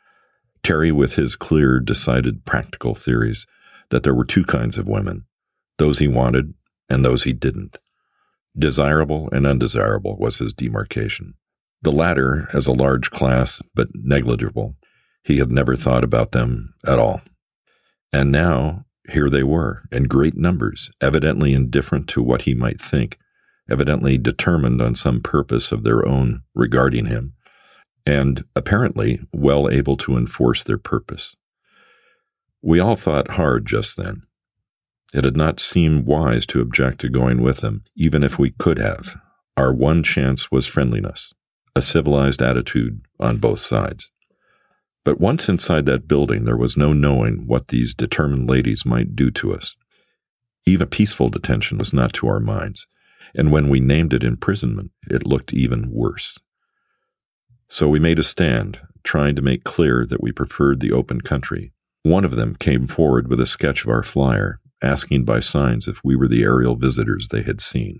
Terry, with his clear, decided, practical theories that there were two kinds of women, those he wanted and those he didn't. Desirable and undesirable was his demarcation. The latter as a large class, but negligible. He had never thought about them at all. And now, here they were, in great numbers, evidently indifferent to what he might think, evidently determined on some purpose of their own regarding him, and apparently well able to enforce their purpose. We all thought hard just then. It had not seemed wise to object to going with them, even if we could have. Our one chance was friendliness, a civilized attitude on both sides. But once inside that building, there was no knowing what these determined ladies might do to us. Even peaceful detention was not to our minds, and when we named it imprisonment, it looked even worse. So we made a stand, trying to make clear that we preferred the open country. One of them came forward with a sketch of our flyer, asking by signs if we were the aerial visitors they had seen.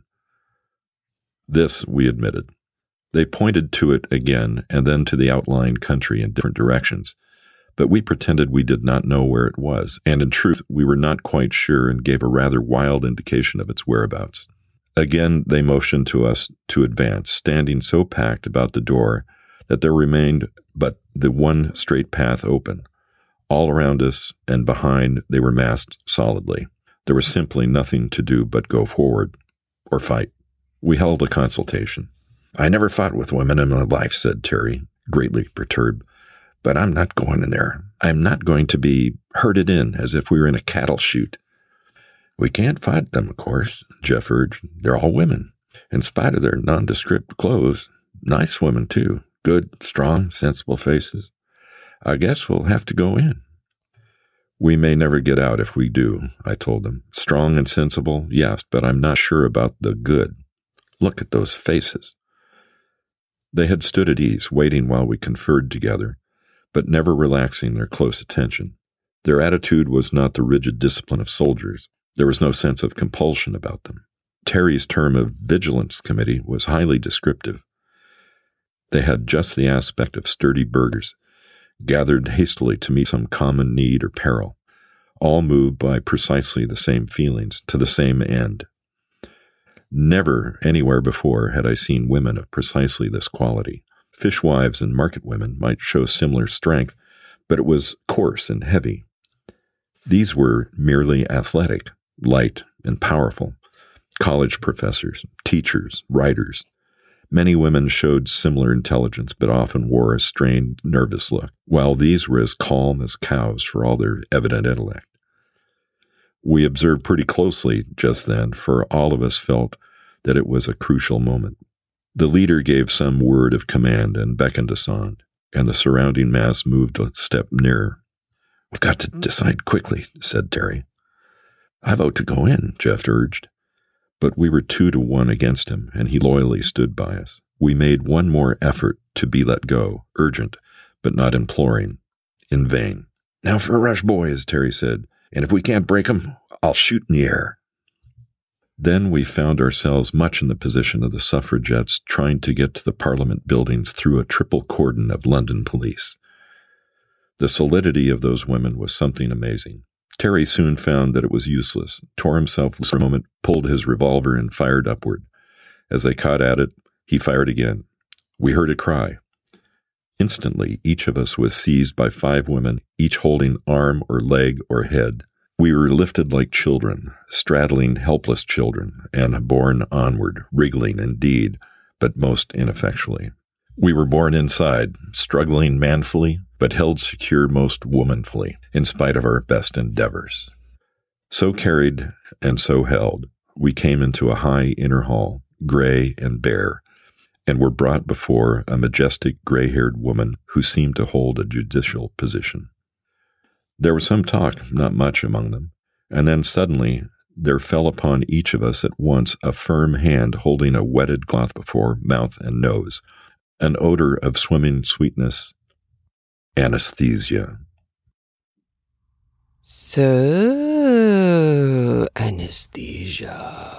This we admitted. They pointed to it again and then to the outlying country in different directions, but we pretended we did not know where it was, and in truth we were not quite sure and gave a rather wild indication of its whereabouts. Again they motioned to us to advance, standing so packed about the door that there remained but the one straight path open. All around us and behind they were massed solidly. There was simply nothing to do but go forward or fight. We held a consultation. I never fought with women in my life, said Terry, greatly perturbed, but I'm not going in there. I'm not going to be herded in as if we were in a cattle chute. We can't fight them, of course, Jeff urged. They're all women, in spite of their nondescript clothes. Nice women, too. Good, strong, sensible faces. I guess we'll have to go in. We may never get out if we do, I told them. Strong and sensible, yes, but I'm not sure about the good. Look at those faces. They had stood at ease, waiting while we conferred together, but never relaxing their close attention. Their attitude was not the rigid discipline of soldiers. There was no sense of compulsion about them. Terry's term of vigilance committee was highly descriptive. They had just the aspect of sturdy burghers, gathered hastily to meet some common need or peril. all moved by precisely the same feelings, to the same end. Never anywhere before had I seen women of precisely this quality. Fishwives and market women might show similar strength, but it was coarse and heavy. These were merely athletic, light, and powerful. College professors, teachers, writers. Many women showed similar intelligence, but often wore a strained, nervous look, while these were as calm as cows for all their evident intellect. We observed pretty closely just then, for all of us felt that it was a crucial moment. The leader gave some word of command and beckoned us on, and the surrounding mass moved a step nearer. "We've got to decide quickly," said Terry. "I vote to go in," Jeff urged. But we were two to one against him, and he loyally stood by us. We made one more effort to be let go, urgent, but not imploring. In vain. "Now for a rush, boys," Terry said, "and if we can't break 'em, I'll shoot in the air." Then we found ourselves much in the position of the suffragettes trying to get to the Parliament buildings through a triple cordon of London police. The solidity of those women was something amazing. Terry soon found that it was useless, tore himself loose for a moment, pulled his revolver, and fired upward. As they caught at it, he fired again. We heard a cry. Instantly, each of us was seized by five women, each holding arm or leg or head. We were lifted like children, straddling helpless children, and borne onward, wriggling indeed, but most ineffectually. We were borne inside, struggling manfully, but held secure most womanfully, in spite of our best endeavors. So carried and so held, we came into a high inner hall, gray and bare, and were brought before a majestic gray-haired woman who seemed to hold a judicial position. There was some talk, not much among them, and then suddenly there fell upon each of us at once a firm hand holding a wetted cloth before mouth and nose, an odor of swimming sweetness, anesthesia. So, anesthesia.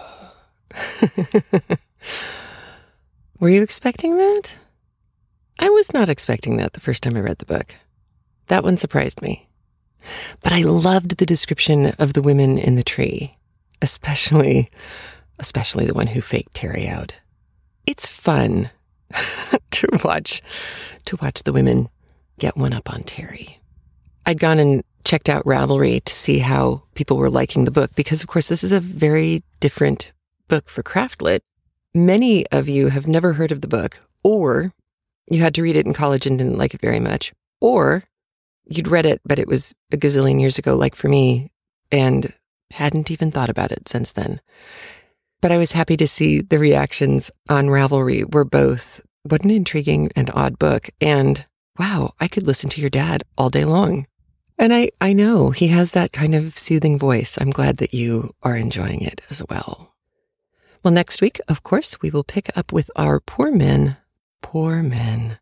Were you expecting that? I was not expecting that the first time I read the book. That one surprised me. But I loved the description of the women in the tree, especially, especially the one who faked Terry out. It's fun to watch, to watch the women get one up on Terry. I'd gone and checked out Ravelry to see how people were liking the book, because of course this is a very different book for Craftlit. Many of you have never heard of the book, or you had to read it in college and didn't like it very much, or you'd read it, but it was a gazillion years ago, like for me, and hadn't even thought about it since then. But I was happy to see the reactions on Ravelry were both, what an intriguing and odd book, and wow, I could listen to your dad all day long. And I, I know he has that kind of soothing voice. I'm glad that you are enjoying it as well. Well, next week, of course, we will pick up with our poor men, poor men,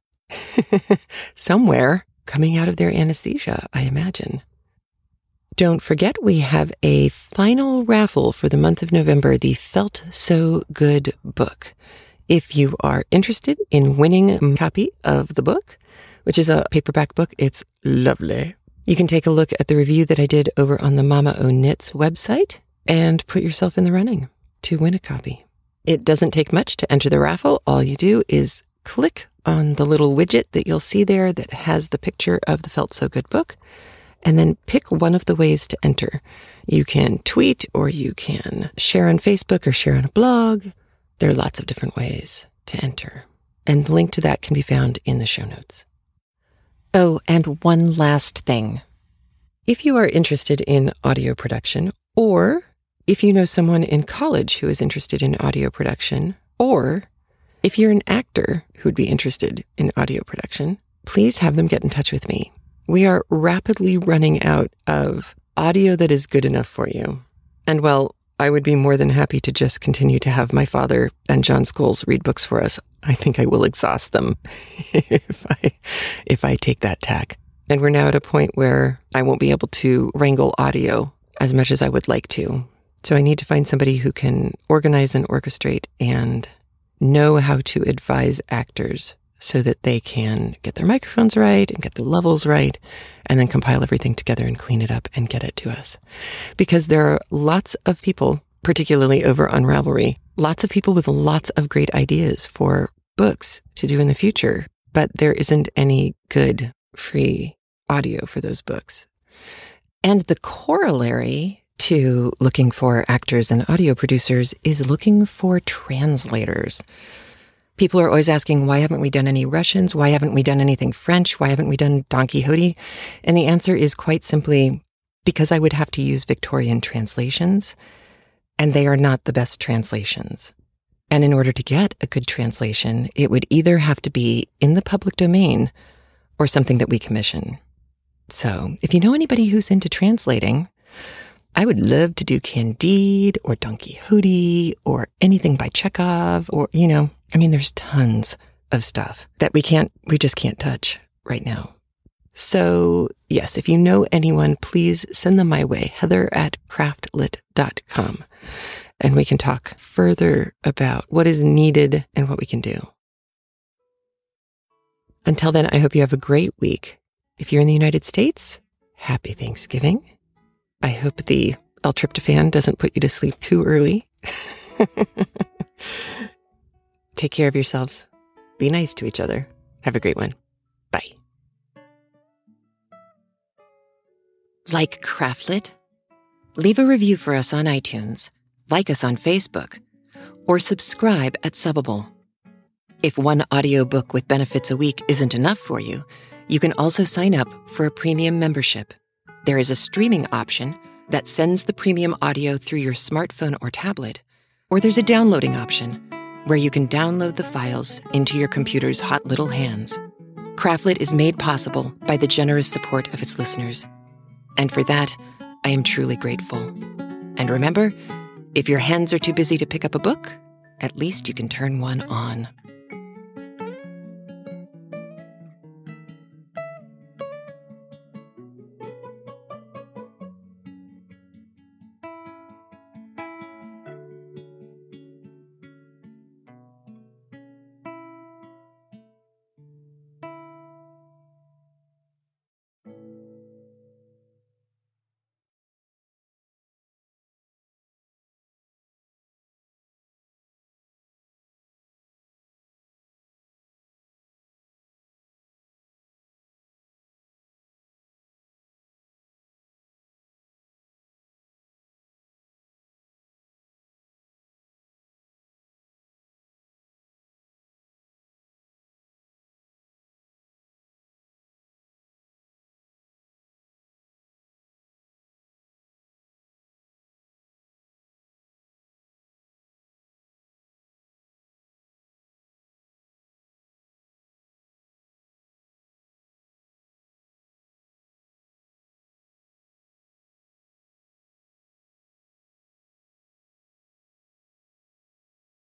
somewhere coming out of their anesthesia, I imagine. Don't forget, we have a final raffle for the month of November, the Felt So Good book. If you are interested in winning a copy of the book, which is a paperback book, it's lovely. You can take a look at the review that I did over on the Mama O Knits website and put yourself in the running to win a copy. It doesn't take much to enter the raffle. All you do is click on the little widget that you'll see there that has the picture of the Felt So Good book, and then pick one of the ways to enter. You can tweet, or you can share on Facebook or share on a blog. There are lots of different ways to enter, and the link to that can be found in the show notes. Oh, and one last thing. If you are interested in audio production, or if you know someone in college who is interested in audio production, or if you're an actor who would be interested in audio production, please have them get in touch with me. We are rapidly running out of audio that is good enough for you. And well, I would be more than happy to just continue to have my father and John Scholes read books for us. I think I will exhaust them if I if I take that tack. And we're now at a point where I won't be able to wrangle audio as much as I would like to. So I need to find somebody who can organize and orchestrate and know how to advise actors so that they can get their microphones right and get the levels right, and then compile everything together and clean it up and get it to us. Because there are lots of people, particularly over on Ravelry, lots of people with lots of great ideas for books to do in the future, but there isn't any good free audio for those books. And the corollary to looking for actors and audio producers is looking for translators. People are always asking, why haven't we done any Russians? Why haven't we done anything French? Why haven't we done Don Quixote? And the answer is quite simply because I would have to use Victorian translations, and they are not the best translations. And in order to get a good translation, it would either have to be in the public domain or something that we commission. So if you know anybody who's into translating, I would love to do Candide or Don Quixote or anything by Chekhov or, you know, I mean, there's tons of stuff that we can't, we just can't touch right now. So yes, if you know anyone, please send them my way, heather at craftlit dot com. And we can talk further about what is needed and what we can do. Until then, I hope you have a great week. If you're in the United States, happy Thanksgiving. I hope the L-tryptophan doesn't put you to sleep too early. Take care of yourselves. Be nice to each other. Have a great one. Bye. Like Craftlit? Leave a review for us on iTunes, like us on Facebook, or subscribe at Subbable. If one audiobook with benefits a week isn't enough for you, you can also sign up for a premium membership. There is a streaming option that sends the premium audio through your smartphone or tablet, or there's a downloading option where you can download the files into your computer's hot little hands. Craftlit is made possible by the generous support of its listeners. And for that, I am truly grateful. And remember, if your hands are too busy to pick up a book, at least you can turn one on.